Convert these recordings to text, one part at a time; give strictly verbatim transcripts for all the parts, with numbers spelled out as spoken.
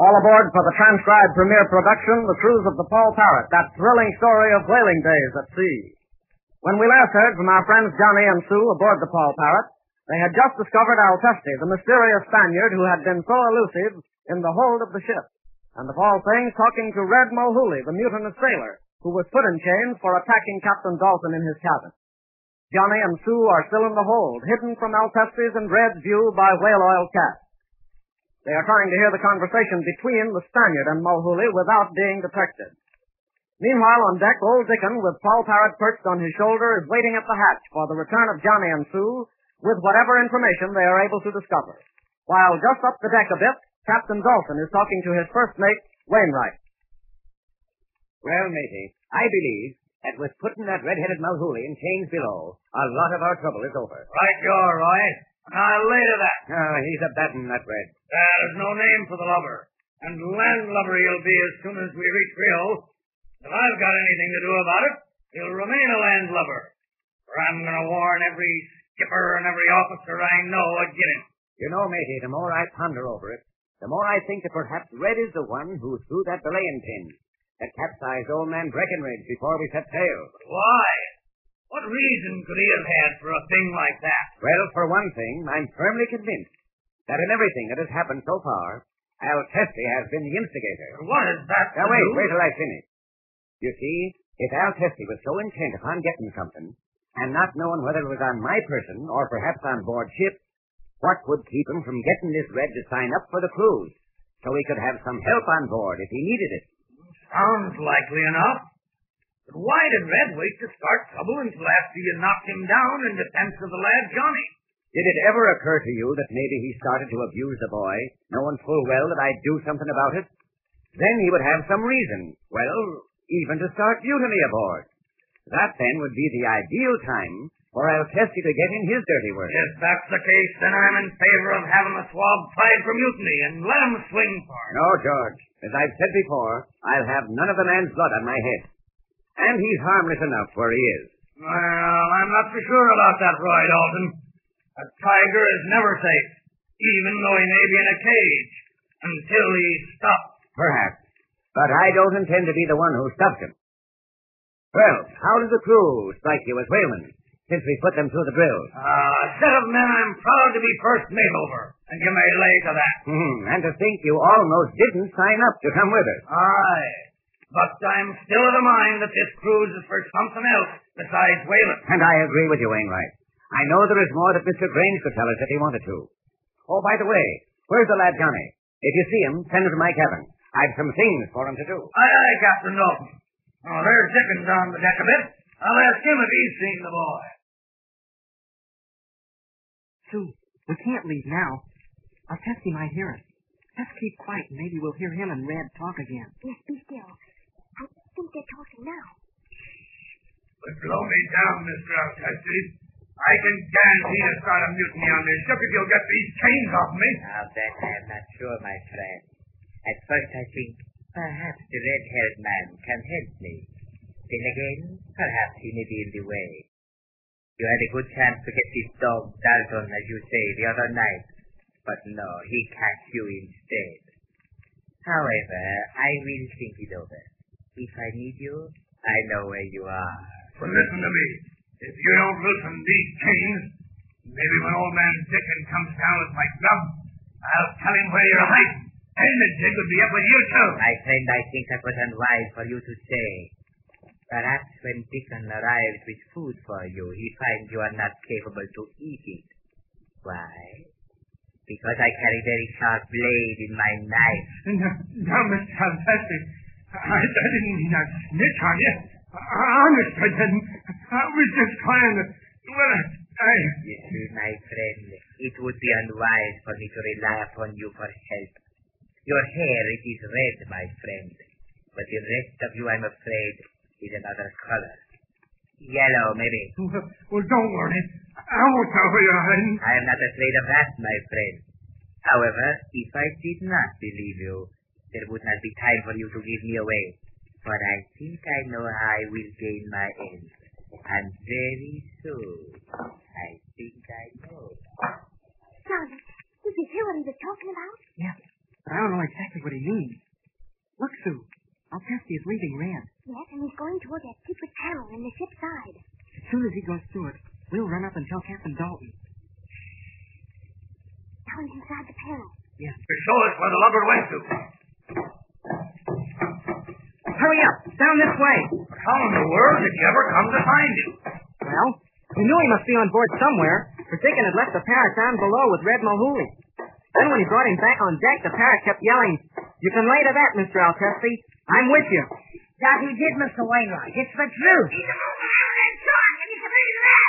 All aboard for the transcribed premiere production, The Cruise of the Paul Parrot, that thrilling story of whaling days at sea. When we last heard from our friends Johnny and Sue aboard the Paul Parrot, they had just discovered Altesti, the mysterious Spaniard who had been so elusive in the hold of the ship, and of all things talking to Red Mulhooley, the mutinous sailor, who was put in chains for attacking Captain Dalton in his cabin. Johnny and Sue are still in the hold, hidden from Altesti's and Red's view by whale oil cats. They are trying to hear the conversation between the Spaniard and Mulhooley without being detected. Meanwhile, on deck, old Dickon, with Paul Parrot perched on his shoulder, is waiting at the hatch for the return of Johnny and Sue with whatever information they are able to discover. While just up the deck a bit, Captain Dalton is talking to his first mate, Wainwright. Well, matey, I believe that with putting that red-headed Mulhooley in chains below, a lot of our trouble is over. Right you're, Roy. I'll lay to that. Oh, he's a battin', that red. There's no name for the lubber, and landlubber he'll be as soon as we reach Rio. If I've got anything to do about it, he'll remain a landlubber. For I'm going to warn every skipper and every officer I know again him. You know, matey, the more I ponder over it, the more I think that perhaps Red is the one who threw that belaying pin that capsized old man Breckenridge before we set sail. But why? What reason could he have had for a thing like that? Well, for one thing, I'm firmly convinced that in everything that has happened so far, Altesti has been the instigator. What is that Now, to wait, do? wait till I finish. You see, if Altesti was so intent upon getting something, and not knowing whether it was on my person or perhaps on board ship, what would keep him from getting this Red to sign up for the cruise, so he could have some help on board if he needed it? Sounds likely enough. But why did Red wait to start trouble until after you knocked him down in defense of the lad Johnny? Did it ever occur to you that maybe he started to abuse the boy, knowing full well that I'd do something about it? Then he would have some reason, well, even to start mutiny aboard. That then would be the ideal time for Altesti to get in his dirty work. If that's the case, then I'm in favor of having the swab tried for mutiny and let him swing for it. No, George. As I've said before, I'll have none of the man's blood on my head. And he's harmless enough where he is. Well, I'm not so sure about that, Roy Dalton. A tiger is never safe, even though he may be in a cage, until he's stuffed. Perhaps. But I don't intend to be the one who stuffs him. Well, how does the crew strike you as whalemen, since we put them through the drills? Uh, a set of men I'm proud to be first mate over, and you may lay to that. Hmm, and to think you almost didn't sign up to come with us. Aye. But I'm still of the mind that this cruise is for something else besides whaling. And I agree with you, Wainwright. I know there is more that Mister Grange could tell us if he wanted to. Oh, by the way, where's the lad Johnny? If you see him, send him to my cabin. I've some things for him to do. Aye, aye, Captain Dalton. Oh, there's Dickens on the deck a bit. I'll ask him if he's seen the boy. Sue, we can't leave now. Altesti might hear us. Let's keep quiet and maybe we'll hear him and Red talk again. Yes, be still. I think they're talking now. But blow me down, Mister Altesti. I can guarantee to start a mutiny on this ship if you'll get these chains off me. Now that I am not sure, my friend. At first I think perhaps the red-haired man can help me. Then again, perhaps he may be in the way. You had a good chance to get this dog Dalton, as you say, the other night. But no, he catch you instead. However, I will think it over. If I need you, I know where you are. But listen to me. If you don't loosen these chains, maybe when old man Dickon comes down with my club, I'll tell him where you're hiding. And the jig will be up with you, too. My friend, I think that was unwise for you to say. Perhaps when Dickon arrives with food for you, he finds you are not capable to eat it. Why? Because I carry very sharp blade in my knife. No, no Mister Altesti. I, I didn't mean to snitch on you. Honest, I didn't. I was just trying to... Well, I... You see, my friend, it would be unwise for me to rely upon you for help. Your hair, it is red, my friend. But the rest of you, I'm afraid, is another color. Yellow, maybe. Well, well don't worry. I won't tell where you're hiding. I am not afraid of that, my friend. However, if I did not believe you, there would not be time for you to give me away. But I think I know how I will gain my end. And very soon, I think I know. Charlie, did you hear what he was talking about? Yeah. but I don't know exactly what he means. Look, Sue. Alcesti is leaving Red. Yes, and he's going toward that secret panel in the ship's side. As soon as he goes through it, we'll run up and tell Captain Dalton. Now he's inside the panel. Yes. Show us where the lubber went to. Hurry up. Down this way. How in the world did you ever come to find him? Well, we knew he must be on board somewhere, for Dickon had left the parrot down below with Red Mulhooley. Then when he brought him back on deck, the parrot kept yelling, "You can lay to that, Mister Alcesti. I'm with you." That he did, Mister Wainwright. It's the truth. He's a moving and John, and you can lay to that.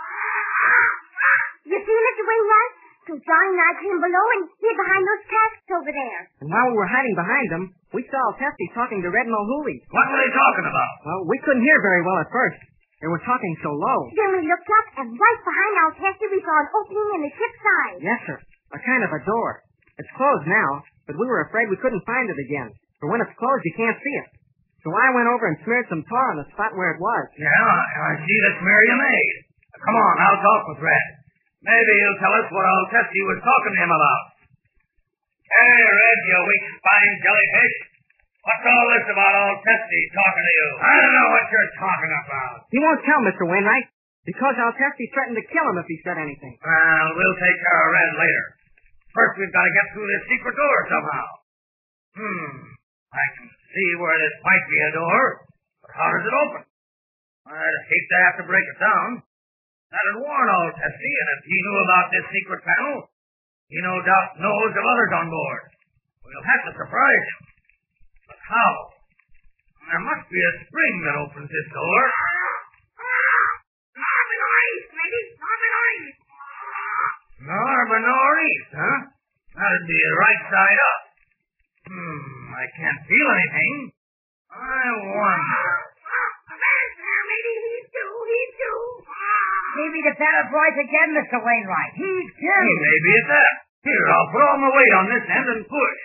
You see, Mister Wainwright? So John and I came below and hid behind those casks over there. And while we were hiding behind them, we saw Alcesti talking to Red Mulhooley. What were they talking about? Well, we couldn't hear very well at first. They were talking so low. Then we looked up, and right behind our Tessie, we saw an opening in the ship's side. Yes, sir. A kind of a door. It's closed now, but we were afraid we couldn't find it again. For when it's closed, you can't see it. So I went over and smeared some tar on the spot where it was. Yeah, I see the smear you made. Come on, I'll talk with Red. Maybe he'll tell us what Alcesti was talking to him about. Hey, Red, you weak spine jellyfish. What's all this about Alcesti talking to you? I don't know what you're talking about. He won't tell, Mister Wainwright, because Alcesti threatened to kill him if he said anything. Well, we'll take care of Red later. First, we've got to get through this secret door somehow. Hmm, I can see where this might be a door, but how does it open? I'd hate to have to break it down. That'd warn Alcesti, and if he knew about this secret panel, he no doubt knows of others on board. We'll have to surprise him. But how? There must be a spring that opens this door. Northern or east, maybe? Northern or east? Northern or east, huh? That'd be the right side up. Hmm, I can't feel anything. I wonder. There's there, maybe he's due, he's due. Maybe the parrot voice again, Mister Wainwright. He's He killed. may be at that. Here, I'll put all my weight on this end and push.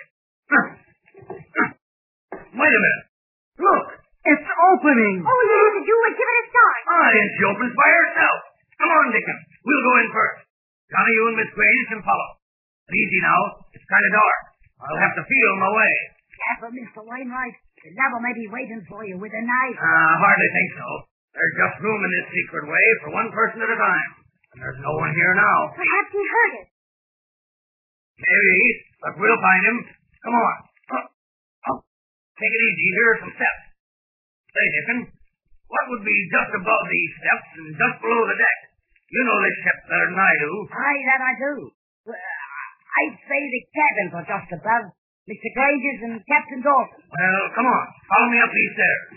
Wait a minute. Look. It's opening! All you have to do is give it a start. Ah, and she opens by herself. Come on, Dickon. We'll go in first. Johnny, you and Miss Grange can follow. But easy now. It's kind of dark. I'll have to feel my way. Careful, Mister Wainwright. The devil may be waiting for you with a knife. Uh, I hardly think so. There's just room in this secret way for one person at a time. And there's no one here now. Perhaps he heard it. Maybe, but we'll find him. Come on. Uh, oh, take it easy. Here are some steps. Say, Dickon, what would be just above these steps and just below the deck? You know this ship better than I do. Aye, that I do. Uh, I'd say the cabins are just above Mister Grange's and Captain Dawson. Well, come on. Follow me up these stairs.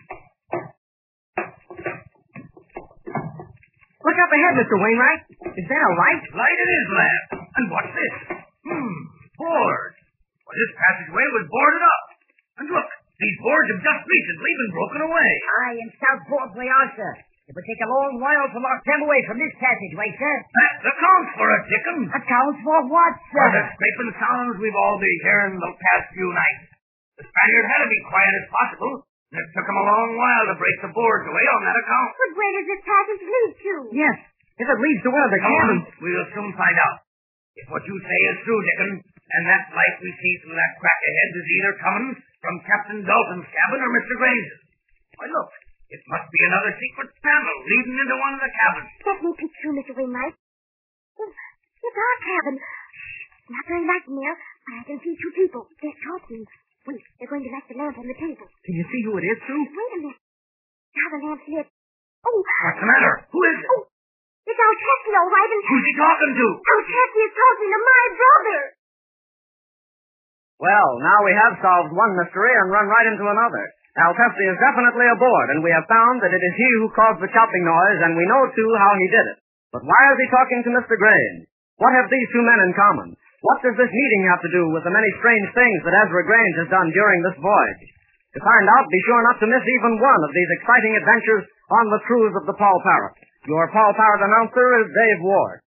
Look up ahead, Mister Wainwright. Is that a light? Light it is, lad. And what's this? Hmm, boards. Well, this passageway was boarded up. And look, these boards have just recently been broken away. Aye, and stout boards they are, sir. It would take a long while to lock them away from this passageway, sir. That accounts for it, Dickon. Accounts for what, sir? For the scraping sounds we've all been hearing the past few nights. The Spaniard had to be quiet as possible, and it took him a long while to break the boards away on that account. But where does this passage lead to? Yes. If it leads to one of the Come on, cabins. we'll soon find out. If what you say is true, Dickon, and that light we see through that crack ahead is either coming from Captain Dalton's cabin or Mister Grange's. Why, look, it must be another secret panel leading into one of the cabins. Let me peek through, Mister Wainwright. It's, it's our cabin. Not very light in there, but I can see two people. They're talking. Wait, they're going to light the lamp on the table. Can you see who it is, Sue? Wait a minute. Now the lamp's lit. Oh! What's the matter? Who is it? Oh! It's our Tessie, all right, and Who's he talking to? our Tessie is talking to my brother. Well, now we have solved one mystery and run right into another. Alcesti is definitely aboard, and we have found that it is he who caused the chopping noise, and we know, too, how he did it. But why is he talking to Mister Grange? What have these two men in common? What does this meeting have to do with the many strange things that Ezra Grange has done during this voyage? To find out, be sure not to miss even one of these exciting adventures on the cruise of the Paul Parrot. Your Paul Parrot announcer is Dave Ward.